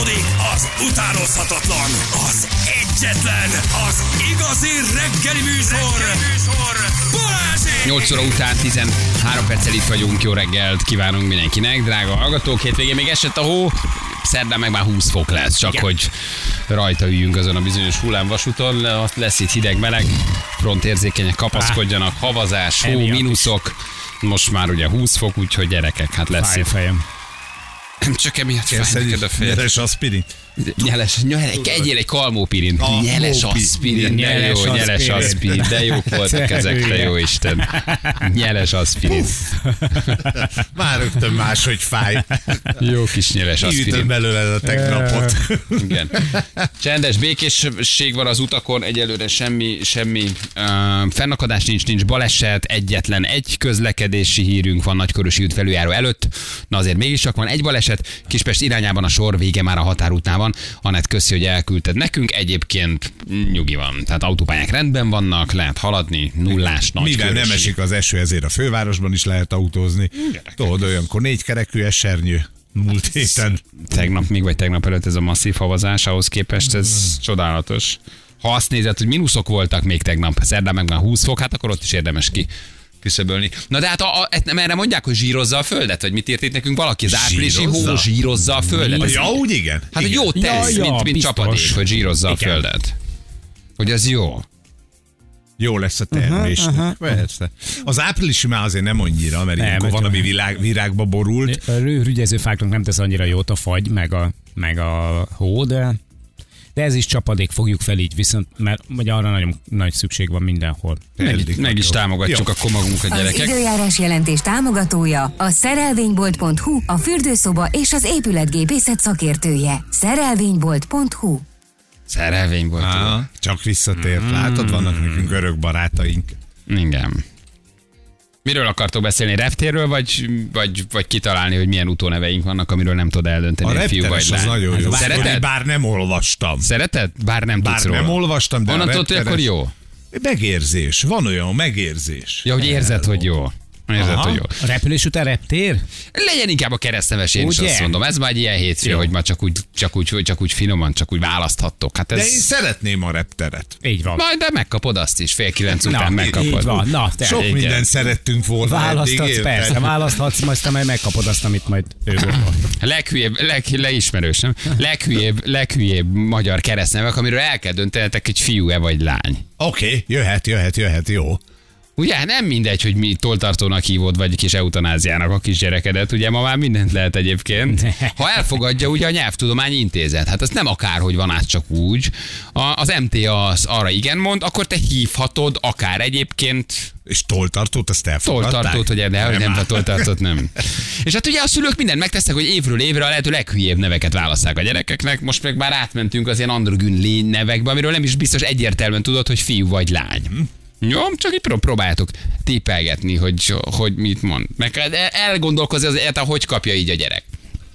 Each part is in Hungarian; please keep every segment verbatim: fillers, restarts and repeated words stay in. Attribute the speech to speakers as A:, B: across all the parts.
A: Folytatódik az utánozhatatlan, az egyetlen, az igazi reggeli műsor, reggeli műsor Balázsék!
B: nyolc óra után tizenhárom perccel itt vagyunk, jó reggelt kívánunk mindenkinek, drága hallgatók. Hétvégén még esett a hó, szerdán meg már húsz fok lesz, csak igen, hogy rajta üljünk azon a bizonyos hullámvasúton, azt lesz itt hideg-meleg, frontérzékenyek kapaszkodjanak, havazás, hó, mínuszok, most már ugye húsz fok, úgyhogy gyerekek, hát lesz itt.
C: Fejem.
B: Csak emiatt fáj neked a fejed.
D: Nyeles aspirin.
B: Nyeles, nyeles, egyél egy kalmópirin.
D: A
B: nyeles
D: mópi.
B: aspirin, de
C: Nyeles
B: jó, nyeles
C: aspirin.
B: aspirin, de jók voltak ezek, de jó Isten. Nyeles aspirin.
D: Már rögtön máshogy fáj.
B: Jó kis nyeles
D: Kiütöm
B: aspirin.
D: belőle a tegnapot.
B: Igen. Csendes békésség van az utakon, egyelőre semmi, semmi uh, fennakadás nincs, nincs baleset, egyetlen egy közlekedési hírünk van Nagykörösi út felüljáró előtt. Na azért mégis csak van egy baleset, Kispest irányában a sor vége már a határútnál van. Anett, köszi, hogy elküldted nekünk, egyébként nyugi van. Tehát autópályák rendben vannak, lehet haladni, nullás, Nagykörösi.
D: Mivel nem esik az eső, ezért a fővárosban is lehet autózni. Tudod, olyankor négy kerekű esernyő múlt héten.
B: Tegnap még, vagy tegnap előtt ez a masszív havazás, ahhoz képest ez csodálatos. Ha azt nézed, hogy mínuszok voltak még tegnap, szerdán meg már húsz fok, hát akkor ott is érdemes ki küszöbölni. Na de hát a, a, nem erre mondják, hogy zsírozza a földet, vagy mit írt itt nekünk valaki? Az áprilisi hó zsírozza a földet.
D: Ja, úgy igen.
B: Hát
D: igen.
B: jó tesz,
C: Ja, ja,
B: mint, mint
C: biztos.
B: csapadék, hogy zsírozza
C: Igen.
B: a földet. Hogy az jó.
D: Jó lesz a termésnek. Uh-huh, uh-huh. Persze. Az áprilisi már azért nem annyira, mert
C: Nem,
D: ilyenkor
C: mert
D: van, ami
C: olyan-
D: virág, virágba borult.
C: A rü- rügyező fáknak nem tesz annyira jót a fagy, meg a, meg a hó, de, de ez is csapadék, fogjuk fel így, viszont mert vagy arra nagyon nagy szükség van mindenhol.
B: Meg, meg is támogatjuk
D: Jó.
B: akkor magunkat,
E: Az
B: gyerekek.
E: időjárás jelentés támogatója a szerelvénybolt pont hu, a fürdőszoba és az épületgépészet szakértője. szerelvénybolt pont hu.
B: Szerelvény volt.
D: Á, csak visszatért. Látod, vannak nekünk örök barátaink.
B: Igen. Miről akartok beszélni? Reptérről, vagy, vagy, vagy kitalálni, hogy milyen utóneveink vannak, amiről nem tudod eldönteni,
D: A
B: hogy fiú vagy
D: repteres az
B: lány?
D: nagyon jó.
B: Szereted?
D: Bár nem olvastam.
B: Szereted? Bár nem
D: Bár
B: tudsz róla.
D: nem olvastam, de
B: Honnan
D: a
B: tudod, hogy akkor
D: repteres-
B: jó?
D: Megérzés. Van olyan megérzés.
B: Ja, hogy érzed, hogy jó. Érzed,
D: Aha.
B: hogy jó.
C: A repülés után reptér?
B: Legyen inkább a keresztneves, én is
C: Ugye?
B: azt mondom. Ez már egy ilyen hétfő,
C: Jó.
B: hogy ma csak úgy, csak, úgy, hogy csak úgy finoman, csak úgy választhattok. Hát
D: De én
B: ez...
D: szeretném a repteret.
C: Így van.
B: Majd de megkapod azt is, fél kilenc után
C: Na,
B: megkapod.
C: így van. Na, te.
D: Sok
B: igen.
D: mindent szerettünk volna.
C: Választhatsz,
D: eddig, érted?
C: persze, választhatsz, majd aztán majd megkapod azt, amit majd ő gondol.
B: Leghülyébb, leg, leismerős, nem? Leghülyébb, leghülyébb magyar keresztnevek, amiről el kell döntenetek, hogy fiú-e vagy lány.
D: Oké, okay, jöhet, jöhet, jöhet, jó.
B: Ugye nem mindegy, hogy mi toltartónak hívod, vagy kis eutanáziának a kisgyerekedet, ugye ma már mindent lehet egyébként. Ha elfogadja ugye a Nyelvtudományi Intézet, hát az nem akárhogy van át csak úgy. A, az em té á az arra igen mond, akkor te hívhatod akár egyébként
D: És toltartót azt elfogadták?
B: toltartót, hogy de hogy nem,
D: áll.
B: a toltartót nem. És hát ugye a szülők mindent megtesznek, hogy évről évre a lehető leghülyébb neveket válasszák a gyerekeknek. Most meg már átmentünk az ilyen androgyn lény nevekbe, amiről nem is biztos egyértelműen tudod, hogy fiú vagy lány. Jó, csak így pró- próbáljátok tippelgetni, hogy, hogy mit mond. Meg elgondolkozni az egyáltalán, hogy kapja így a gyerek.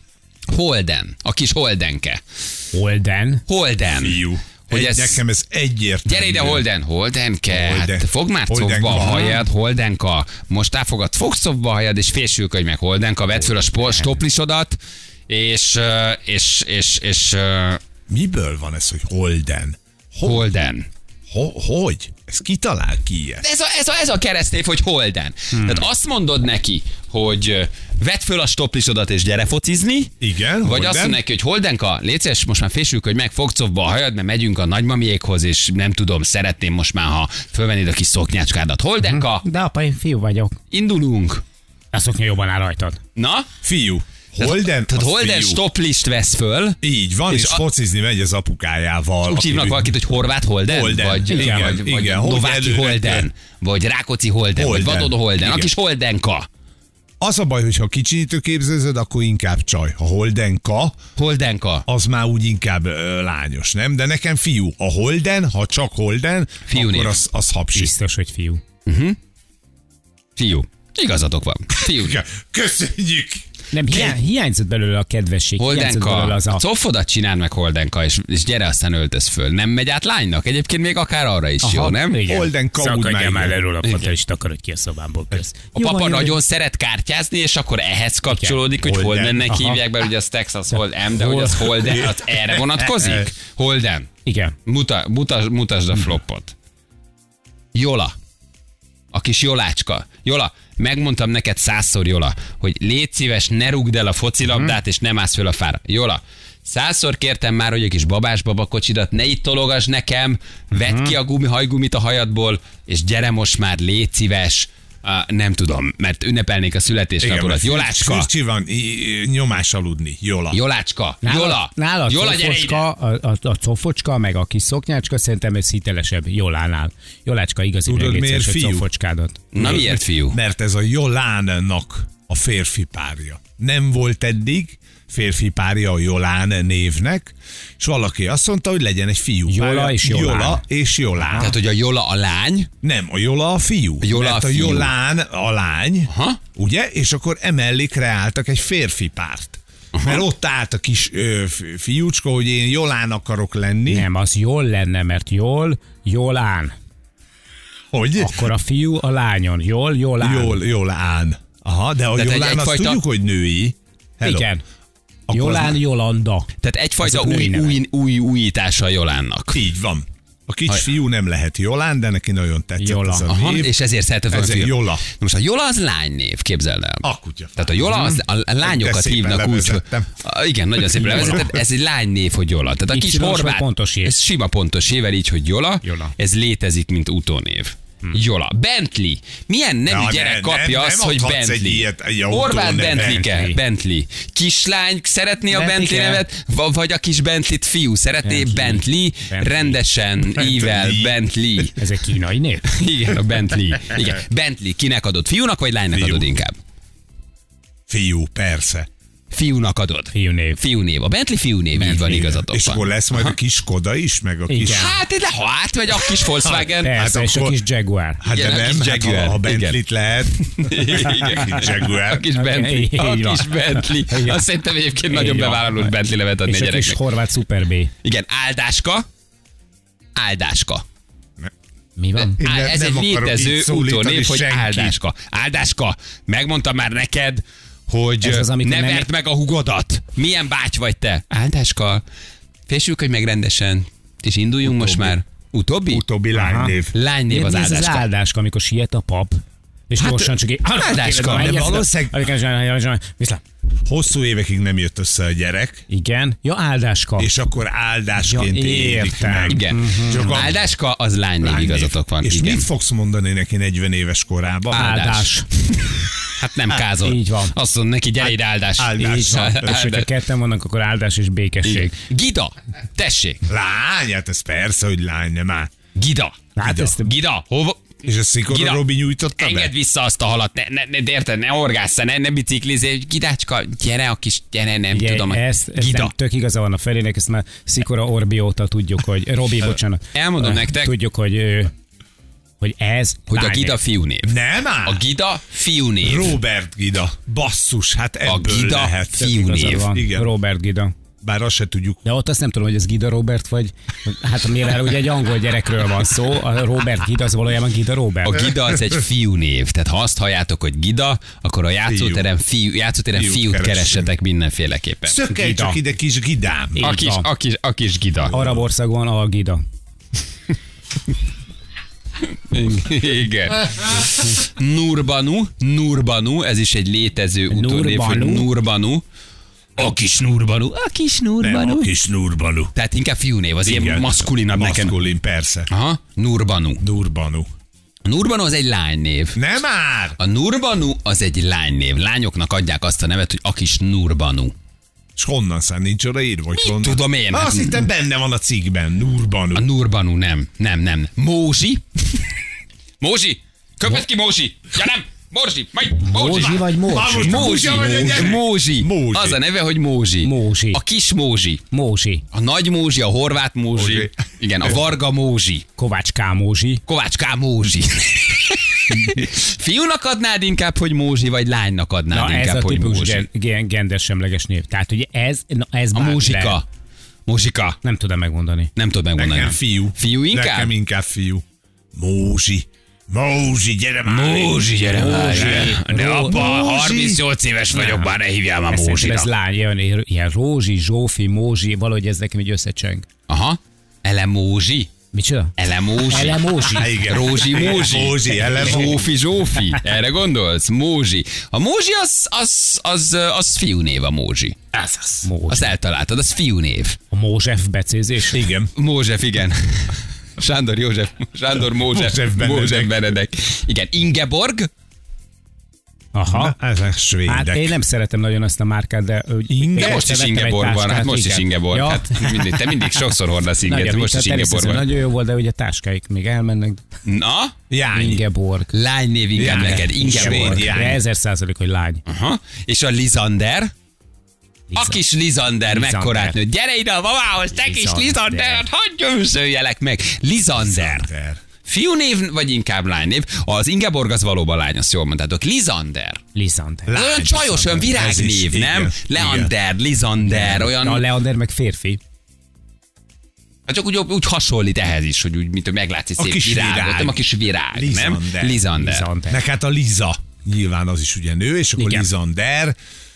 B: Holden, a kis Holdenke.
C: Holden.
B: Holden.
D: Fiú.
B: Hogy
D: Egy,
B: ez-
D: Nekem ez egyértelmű.
B: Gyere ide, Holden, Holdenke,
D: Holden.
B: hát fog már
D: Holdenka.
B: cofba a hajad, Holdenka, most elfogad, fogsz cofba a hajad, és fésülködj meg, Holdenka, vedd föl a spor- stoplisodat, és, ö, és, és, és ö,
D: Miből van ez, hogy Holden? Ho-
B: Holden.
D: ho- hogy? Ez ki talál ki ilyet?
B: Ez a, ez a, ez a keresztnév, hogy Holden. Hmm. Tehát azt mondod neki, hogy ö, vedd föl a stoplisodat és gyere focizni,
D: Igen,
B: vagy
D: Holden.
B: azt mondod neki, hogy Holdenka, légy szíves, most már fésülködj meg, fogd cofba a hajad, mert megyünk a nagymamiékhoz, és nem tudom, szeretném most már, ha fölvennéd a kis szoknyácskádat. Holdenka,
C: De apa, én fiú vagyok.
B: indulunk.
C: A szoknya jobban áll rajtad.
B: Na?
D: Fiú. Holden,
B: Tehát
D: az
B: Holden
D: fiú.
B: stoplist vesz föl,
D: Így van,
B: És
D: és,
B: a-
D: focizni megy az apukájával.
B: úgy
D: aki-
B: hívnak valakit, hogy Horváth Holden,
D: Holden.
B: vagy,
D: Igen,
B: vagy, vagy
D: igen, hogy
B: Nováki
D: előre
B: Holden,
D: kell.
B: vagy Rákóczi Holden,
D: Holden.
B: vagy Vadon Holden, a
D: Igen.
B: kis Holdenka.
D: Az a baj, hogy ha kicsit képzőzöd, akkor inkább csaj. Ha Holdenka,
B: Holdenka.
D: az már úgy inkább ö, lányos, nem? De nekem fiú. A Holden, ha csak Holden,
B: Fiú név.
D: akkor az, az hapsi.
C: Biztos, hogy fiú.
B: Fiú. Igazatok van. Fiú.
D: Köszönjük!
C: Nem, hiá, hiányzott belőle a kedvesség. hiányzott
B: Holdenka,
C: belőle az
B: a
C: a...
B: cofodat csináld meg, Holdenka, és, és gyere, aztán öltöz föl. Nem megy át lánynak? Egyébként még akár arra is, jó, nem?
C: Igen.
D: Holdenka úgy
C: Szakadjál már
D: megjön.
C: le róla, fotel, és takarodj ki a szobámból. Kösz.
B: A papa nagyon szeret kártyázni, és akkor ehhez kapcsolódik, hogy
D: Holden.
B: Holdennek
C: Aha.
B: hívják be, ugye az Texas Hold'em, de hogy az Holden, az erre vonatkozik? Holden.
C: Igen.
B: Muta, mutas, mutasd a floppot. Jola. A kis Jolácska. Jola, megmondtam neked százszor, Jola, hogy légy szíves, ne rúgd el a focilabdát, és nem állsz föl a fára. Jola, százszor kértem már, hogy a kis babás babakocsidat ne itt tologass nekem, vedd ki a gumi, hajgumit a hajadból, és gyere most már, légy szíves. Uh, nem tudom, mert ünnepelnék a születésnapodat. Jolácska!
D: Fürcsi van, i- i- nyomás aludni. Jola.
B: Jolácska! Jola!
C: Nála a
B: Jola, gyere ide!
C: cofocska, a, a, a cofocska, meg a kis szoknyácska, szerintem ez hitelesebb Jolánál. Jolácska igazi
D: Tudod, miért
C: meglétszés a
D: fiú?
C: cofocskádat.
B: Na miért, fiú?
D: Mert ez a Jolánnak a férfi párja. Nem volt eddig férfi párja a Jolán névnek, és valaki azt mondta, hogy legyen egy fiú
C: Jola
D: párja.
C: és Jolán.
D: Jola és Jolán.
B: Tehát, hogy a Jola a lány,
D: Nem, a Jola a fiú.
B: Jola
D: mert
B: a
D: a
B: fiú.
D: Jolán a lány,
B: Aha.
D: ugye? És akkor emellé kreáltak egy férfi párt. Aha. Mert ott állt a kis ö, f- fiúcska, hogy én Jolán akarok lenni.
C: Nem, az jól lenne, mert jól, Jolán.
D: Hogy?
C: Akkor a fiú a lányon. Jól, Jolán.
D: Jól, Jolán. Aha, de a
B: Tehát egy-
D: Jolán azt
B: egyfajta-
D: tudjuk, hogy női. Hello.
C: Igen.
D: Akkor
C: Jolán,
D: az-
C: Jolanda.
B: tehát egyfajta
C: Azok női
B: új,
C: nevek.
B: új, új, újítása a Jolánnak.
D: Így van. A kis
B: Ha-
D: fiú nem lehet Jolán, de neki nagyon tetszett
C: Jola.
D: ez a
B: Aha,
D: név.
B: és ezért szeretett volna
D: Ez egy
B: fiú.
D: Jola.
B: Na most a Jola az lánynév, képzeld el.
D: A kutya.
B: Tehát a Jola, az, a a lányokat
D: szépen
B: hívnak úgy, hogy...
D: levezettem.
B: A- Igen, nagyon szépen levezetted. Ez egy lánynév, hogy Jola. Tehát a kis
C: Y-os vagy
B: horvát...
C: pontos év?
B: Ez sima pontos ével, így, hogy Jola.
C: Jola.
B: Ez létezik, mint utónév. Jola. Bentley. Milyen nemű
D: Ja,
B: gyerek
D: ne-
B: kapja
D: nem-
B: azt,
D: nem
B: hogy
D: akadsz egy
B: Bentley?
D: ilyet, egy
B: Horváth
D: autónev.
B: Bentley-ke.
C: Bentley.
B: Bentley. Kislány szeretné a
C: Bentley
B: Bentley
C: kell.
B: nevet, v- vagy a kis Bentley-t fiú szeretné
C: Bentley.
B: Bentley,
C: Bentley.
B: rendesen, ível Bentley.
C: Ez egy kínai név.
B: Igen, a Bentley. Igen. Bentley, kinek adod? Fiúnak vagy lánynak
D: Fiú.
B: adod inkább?
D: Fiú, persze.
B: Fiúnak adod.
C: Fiúnév.
B: Fiúnév. A Bentley fiúnév, így van,
C: Bentley.
B: igazatok
D: És
B: van.
D: akkor lesz majd a kis Skoda is, meg a kis...
C: Igen.
B: Hát, de ha átmegy a kis Volkswagen.
C: Persze, és a
D: akkor-
C: kis Jaguar.
D: Hát
B: Igen,
D: de
B: a
D: nem,
B: kis
D: hát
B: Jaguar.
D: ha, ha
B: Igen.
D: Bentley-t lehet.
B: Igen.
D: Kis Jaguar.
B: A kis Bentley.
C: Így
B: A
C: van.
B: kis Bentley.
C: Igen.
B: Azt szerintem egyébként
C: Így
B: nagyon
C: van.
B: bevállalós Bentley nevet adni
C: És
B: a
C: a kis
B: gyereknek.
C: horvát Super B.
B: Igen, Áldáska. Áldáska.
C: Mi van?
D: Én
B: Á,
D: nem-
B: ez
D: nem
B: egy
D: akarok
B: létező
D: így szólítani
B: utónév, hogy
D: senkit.
B: Áldáska. Áldáska, megmondtam már neked, hogy
C: Ez az, amikor
B: ne
C: nem-
B: verd meg a hugodat. Milyen báty vagy te? Áldáska, fésüljük, hogy meg rendesen. És induljunk most már. Utóbbi?
D: Utóbbi lánynév.
B: Lánynév az
C: Ez az
B: Áldáska.
C: áldáska, amikor siet a pap. És
B: Hát,
C: gyorsan csak így...
B: áldáska.
D: De valószínűleg-
C: Viszlát.
D: Hosszú évekig nem jött össze a gyerek,
C: Igen. Ja, áldáska.
D: és akkor áldásként
C: Ja,
D: élik
C: értem.
D: meg.
B: Igen.
D: Csak a-
B: Áldáska az lánynév,
D: lánynév.
B: igazatok van.
D: És
B: Igen.
D: mit fogsz mondani neki negyven éves korában?
C: Áldás.
B: Hát nem kázol.
C: így van.
B: Azt mondod neki, gyere ide áldás.
D: áldás.
C: Így van. És hogyha
B: Áldás.
C: ketten vannak, akkor áldás és békesség.
B: Gida, tessék.
D: Lány, hát ez persze, hogy lány, nem áll.
B: Gida.
C: Hát
B: Gida.
C: ezt-
B: Gida. Hova?
D: És a Szikora
B: Gida,
D: Robi nyújtotta
B: Engedd
D: be?
B: vissza azt a halat, ne, ne, ne, de érted, ne orgásszál, ne, ne biciklizél. Gidácska, gyere a kis, gyere, nem
C: Ugye,
B: tudom.
C: ezt, ezt
B: Gida.
C: nem, tök igaza van a Felének, ezt már Szikora Orbi óta tudjuk, hogy Robi, bocsánat.
B: Elmondom
C: Eh,
B: nektek.
C: Tudjuk, hogy, ö, hogy ez
B: Hogy a
C: lánynév.
B: Gida fiúnév.
D: Nem áll.
B: A Gida fiúnév.
D: Robert Gida. Basszus, hát ebből
B: Gida
D: lehet.
B: fi- fiúnév.
C: Igazad van.
D: Igen.
C: Robert Gida.
D: Bár azt se tudjuk.
C: De ott azt nem tudom, hogy ez Gida Robert, vagy hát mivel ugye egy angol gyerekről van szó, a Robert Gida az valójában Gida Robert.
B: A Gida az egy fiúnév. Tehát ha azt halljátok, hogy Gida, akkor a játszóterem, fiú, játszóterem
D: Fiút
B: fiút
D: keressünk.
B: keressetek mindenféleképpen.
D: Szökkelj
C: Gida.
D: csak ide kis Gidám.
C: Így
B: A kis,
C: van.
B: a kis, a kis Gida.
C: Arab országban a Gida.
B: Igen. Nurbanu, Nurbanu, ez is egy létező utónév, hogy
C: Nurbanu?
B: Nurbanu. A kis Nurbanu. A kis
D: Nem,
B: Nurbanu.
D: a kis Nurbanu.
B: Tehát inkább fiúnév, az ilyen
D: Igen.
B: maszkulinabb nekem.
D: Maszkulin, persze.
B: Aha, Nurbanu.
D: Nurbanu.
B: A Nurbanu az egy lánynév.
D: Nem már!
B: A Nurbanu az egy lánynév. Lányoknak adják azt a nevet, hogy a kis Nurbanu.
D: És honnan szán nincs oda írva, hogy honnan?
B: tudom én?
D: Na,
B: Hát-
D: azt hittem benne van a cikkben. Nurbanu.
B: A Nurbanu nem, nem, nem. Mózsi? Mózsi? Köped ki Mózsi! Ja nem! Mózsi! Majd! Mózsi!
C: Mózsi vagy Mózsi?
D: Most
B: Mózsi!
D: kutya vagy a gyerek?
B: Mózsi!
D: Mózsi.
B: Az a neve, hogy Mózsi.
C: Mózsi.
B: A kis Mózsi.
C: Mózsi.
B: A nagy Mózsi, a horvát Mózsi.
D: Mózsi.
B: Igen, a Varga Mózsi.
C: Kovács K. Mózsi.
B: Kovács K. Mózsi. Fiúnak adnád inkább, hogy Mózsi, vagy lánynak adnád
C: Na, ez
B: inkább,
C: a
B: hogy
C: tipikus
B: Mózsi?
C: gen- gen- gendersemleges név. Tehát ugye ez, na, ez
B: A
C: bármi
B: Mózsika.
C: lehet.
B: Mózsika.
C: Nem tudom megmondani.
B: Nem tudod megmondani.
D: Nekem fiú.
B: Fiú inkább?
D: Nekem inkább fiú. Mózsi. Mózsi, gyere már.
B: Mózsi, gyere már. De
C: Ró-
B: apa,
C: Mózsi.
B: harmincnyolc éves vagyok, már ne hívjál már
C: Ez szerintem ez
B: Mózsira.
C: lány, ilyen, ilyen Rózsi, Zsófi, Mózsi, valahogy ez nekem így összecseng.
B: Aha. Ele Mózsi.
C: Micsoda?
B: Ele Mózsi.
C: Ele Mózsi.
D: Há, igen.
B: Rózsi Mózsi.
D: Mózsi, ele Mózsi.
B: Zsófi Zsófi. Erre gondolsz? Mózsi. A Mózsi az, az, az, az fiúnév a Mózsi.
D: Ez az.
C: Mózsi.
B: Azt eltaláltad, az fiúnév.
C: A Mózsef becézés.
D: Igen.
B: Mózsef, igen. Sándor József, Sándor Mózsef,
D: Mózsef Benedek.
B: Mózsef Benedek. Igen, Ingeborg.
C: Aha.
D: Na, ezek svédek.
C: Hát én nem szeretem nagyon azt a márkát, de... Úgy,
D: Inge?
B: De
C: én
B: most is
C: vettem egy
B: Ingeborg van,
C: táskát,
B: hát most is
C: igen.
B: Ingeborg.
C: Ja.
B: Hát mindig, te mindig sokszor hordasz inget,
C: Nagyon,
B: most is
C: tehát
B: Ingeborg
C: természetesen
B: van.
C: nagyon jó volt, de ugye a táskáik még elmennek.
B: Na,
D: Jány.
C: Ingeborg.
B: lánynév inkább
D: Jány.
B: neked, Ingeborg.
D: Svéd jány.
C: De ezer százalék, hogy lány.
B: Aha. És a Lizander. A kis Lizander,
C: Lizander.
B: mekkorát nőtt. Gyere ide a mamához, te kis
C: Lizander.
B: Lizander, hagyj őszöljelek meg. Lizander.
D: Lizander.
B: Fiúnév, vagy inkább lánynév? Az Ingeborg az valóban lány, azt jól mondtátok. Lizander.
C: Lizander.
B: Az olyan csajos, olyan
D: Ez
B: virágnév,
D: is,
B: nem?
D: igen,
B: Leander, Lizander, olyan...
C: A Leander meg férfi.
B: Hát csak úgy, úgy hasonlít ehhez is, hogy úgy, mint hogy meglátsz egy
D: A
B: szép
D: kis
B: virágot,
D: virág.
B: nem a kis virág,
D: Lizander.
B: nem? Lizander.
C: Lizander.
D: Meg hát a Liza. Nyilván az is ugye nő, és akkor
C: Igen.
D: Lizander.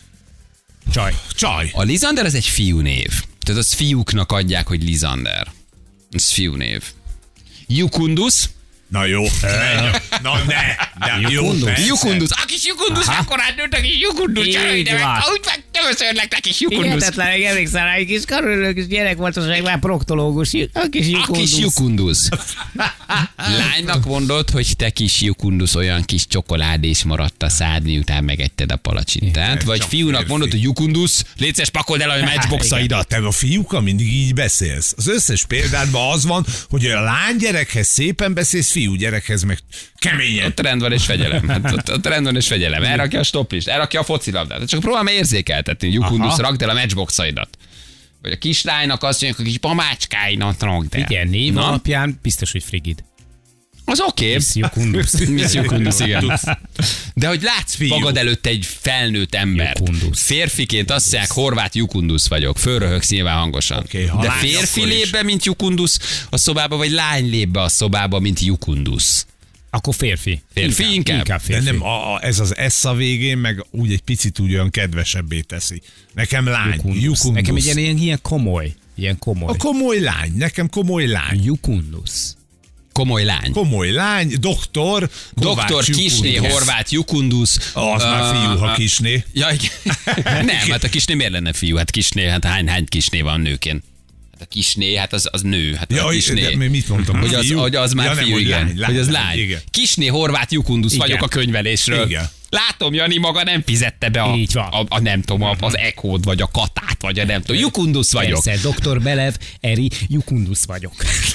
C: Csaj.
D: Csaj.
B: A Lizander az egy fiúnév. Tehát az fiúknak adják, hogy Lizander. Ez fiúnév. Jukundus.
D: Na jó. Menj. Na ne. ne jó,
C: Jukundus.
D: persze.
B: Jukundus. A kis Jukundus, akkorát nőtt a kis Jukundus.
C: Így
B: Gyere ide, meg,
C: van.
B: úgy megtömöszörlek neki kis Jukundus.
F: Hihetetlen, hogy emlékszel rá, egy kis karölő kis gyerek volt, az meg már proktológus, a kis
B: A
F: Jukundus.
B: kis Jukundus. Lánynak mondod, hogy te kis Jukundus olyan kis csokoládés maradt a szád, miután megetted a palacsintát. Vagy
D: csak
B: fiúnak
D: férfi.
B: mondod, hogy Jukundus, légy szíves, pakold el a matchboxaidat.
D: Te a fiúkkal mindig így beszélsz. Az összes példádban az van, hogy a lánygyerekhez szépen beszélsz, fiú gyerekhez meg keményen.
B: Ott rend van és fegyelem. Hát ott, ott rend van és fegyelem. Elrakja a stoppist, elrakja a focilabdát. Csak próbálom érzékeltetni, Jukundus, rakd el a matchboxaidat. Vagy a kislánynak azt mondjuk, hogy a kis pamácskáinak rakd el.
C: Igen, név
B: Na,
C: alapján biztos, hogy frigid.
B: az oké. Okay.
C: Miss Jukundus.
B: Miss Jukundus, igen. De hogy látsz
D: Fiú.
B: magad előtt egy felnőtt embert.
C: Jukundus.
B: Férfiként azt mondják, horvát Jukundus vagyok. Fölröhögsz nyilván hangosan.
D: Oké, ha
B: De
D: lány,
B: férfi
D: akkor is.
B: lép be, mint Jukundus a szobába, vagy lány lép be a szobába, mint Jukundus?
C: Akkor férfi.
B: Férfi inkább?
C: Inkább
D: De
C: férfi.
D: nem, a, a, ez az S a végén, meg úgy egy picit úgy olyan kedvesebbé teszi. Nekem lány.
C: Jukundus.
D: Jukundus.
C: Nekem egy ilyen, ilyen, ilyen komoly. Ilyen komoly.
D: A komoly lány. Nekem komoly lány.
C: Jukundus.
B: Komoly lány.
D: Komoly lány, doktor,
B: Doktor
D: Kovács
B: Kisné,
D: Jukundus.
B: Horváth Jukundus.
D: Az már
B: Ö,
D: fiú, ha
B: ö,
D: Kisné.
B: Ja, igen. Nem, hát a Kisné miért lenne fiú? Hát Kisné, hát hány, hány Kisné van nőként? Hát a Kisné, hát az, az nő. Hát
D: Ja,
B: a Kisné.
D: de mi- mit mondtam?
B: Hogy az,
D: Fiú?
B: hogy az már
D: Ja, nem,
B: fiú,
D: hogy
B: igen.
D: lány, lány,
B: hogy az
D: lány,
B: lány.
D: igen.
B: Kisné, Horváth Jukundus
C: Igen.
B: vagyok a könyvelésről.
D: Igen.
B: Látom, Jani maga nem fizette be a,
C: Így van.
B: a, a nem tudom, a- az Echo-t, vagy a Katát, vagy a nem tudom. Jukundus vagyok.
C: Persze, doktor Belev, Eri, Jukundus vagyok.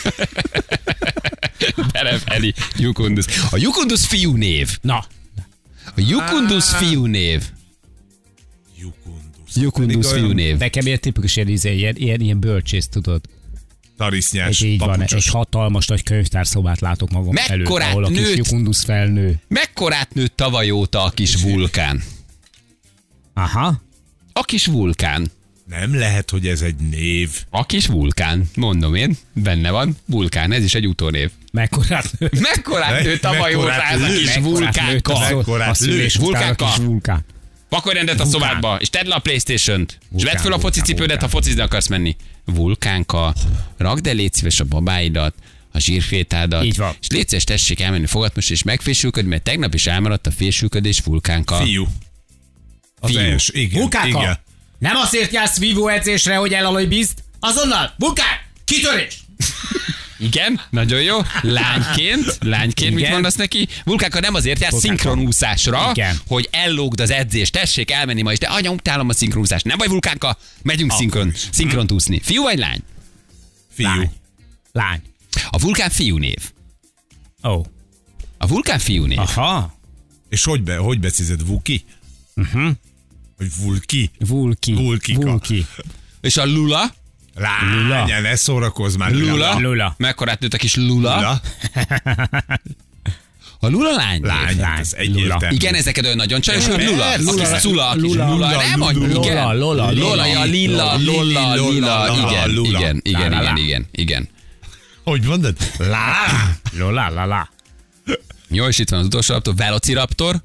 B: Belev Eli, Jukundus. A Jukundus fiú név.
C: Na,
B: A Jukundus fiú név.
D: Jukundus.
B: Jukundus
D: Pedig olyan
B: fiú név.
C: nekem ilyen tipikus ilyen, izé, ilyen, ilyen, ilyen bölcsész, tudod.
D: Tarisznyás,
C: Egy, így van,
D: papucsos.
C: egy hatalmas nagy könyvtárszobát látok magam
B: Mekkorát
C: előtt, ahol a kis
B: nőtt?
C: Jukundus felnő.
B: Mekkorát nőtt tavaly óta a kis vulkán?
C: Aha.
B: A kis vulkán.
D: Nem lehet, hogy ez egy név.
B: A kis vulkán. Mondom én, benne van. Vulkán, ez is egy utónév.
C: Mekkorát nőtt?
B: Mekkorát
D: Me-
B: nőtt tavaly óta
D: mekkorát
B: ez a
D: lőtt?
B: kis
C: Mekkorát nőtt
B: vulkánka?
C: a szó-
D: Mekkorát
C: a szülés
D: lőtt?
C: után a kis
B: Vulkánka.
C: vulkán.
B: Pakolj rendet a
C: Vulkán.
B: szobádba, és tedd le a Playstation-t. És
C: Vulkán,
B: vedd föl a
C: vulkán,
B: focicipődet, ha
C: vulkán.
B: focizni akarsz menni. Vulkánka, rakd el légy szíves a babáidat, a zsírfétádat.
C: Így van.
B: És légy szíves, tessék elmenni fogatmos és megfésülködni, mert tegnap is elmaradt a fésülködés vulkánka.
D: Fiú. Az
B: Fiú.
D: első, igen.
F: Vulkánka!
D: igen.
F: Nem azért jársz vívó edzésre, hogy elalaj bízt? Azonnal! Vulkán! Kitörés!
B: Igen, nagyon jó. Lányként, lányként mit
C: Igen.
B: mondasz neki? Vulkánka nem azért jár
C: Vulkánka.
B: szinkronúszásra,
C: Igen.
B: hogy ellógd az edzést. Tessék elmenni ma is, de anya, utálom a szinkronúszást. Nem baj, Vulkánka, megyünk szinkron, szinkront úszni. Fiú vagy lány?
D: Fiú.
C: Lány. Lány.
B: A vulkán fiú név.
C: Ó. Oh.
B: A vulkán fiú név.
C: Aha.
D: És hogy, be, hogy becézed? Vuki? Uh-huh. Vagy Vulki?
C: Vulki.
D: Vulkika.
C: Vulki.
B: És a Lula?
D: Lány, ne szórakozz már.
B: Lula?
C: Lula.
B: Mekkorát nőtt a kis Lula?
D: Lula.
B: A Lula lány.
D: Lány,
C: Lány,
D: ez
C: Lula.
D: egyértelmű.
B: Igen, ezeket olyan nagyon csajos, hogy Lula.
D: Lula,
B: Aki Szula, aki
C: Lula,
B: Lula.
D: Lula,
B: Nem, hogy
D: Lula,
B: igen.
C: Lola,
B: Lola, ja, Lilla, Lola,
D: Lili,
B: Lila.
D: Lola,
B: Igen,
D: Lula.
B: igen, igen,
C: La, la,
B: igen,
C: la.
B: igen, igen.
D: Hogy mondod? Lá.
C: Lola, la, la.
B: Jó, és itt van az utolsó raptor, Velociraptor.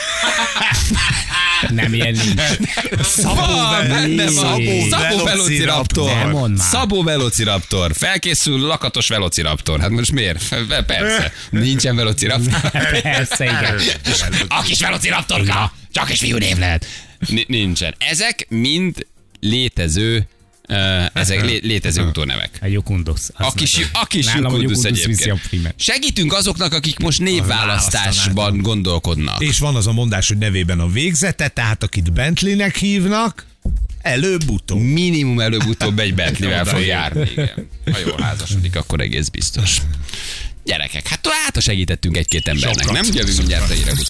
C: Nem ilyen nincs.
D: Szabó,
B: Van, benne van.
D: Szabó,
B: Szabó Velociraptor.
C: Nem mondd már.
B: Szabó Velociraptor. Felkészül lakatos Velociraptor. Hát most miért? Persze. Nincsen Velociraptor.
C: Persze, igen.
B: A kis Velociraptorka. Csak is fiú név lehet. Ni- nincsen. Ezek mind létező Uh, ezek lé- létező utónevek.
C: A Jukundusz.
B: A kis, a kis
C: Nálam a
B: Jukundusz
C: Jukundusz viszi a
B: egyébként.
C: primet.
B: Segítünk azoknak, akik most névválasztásban gondolkodnak.
D: És van az a mondás, hogy nevében a végzete, tehát akit Bentleynek hívnak, előbb-utóbb.
B: Minimum előbb-utóbb egy Bentleyvel
D: Oda
B: fog
D: ér.
B: járni. Igen. Ha jól házasodik, akkor egész biztos. Gyerekek, hát hát segítettünk egy-két embernek,
D: Sokat.
B: nem? Jövünk mindjárt a hírek után.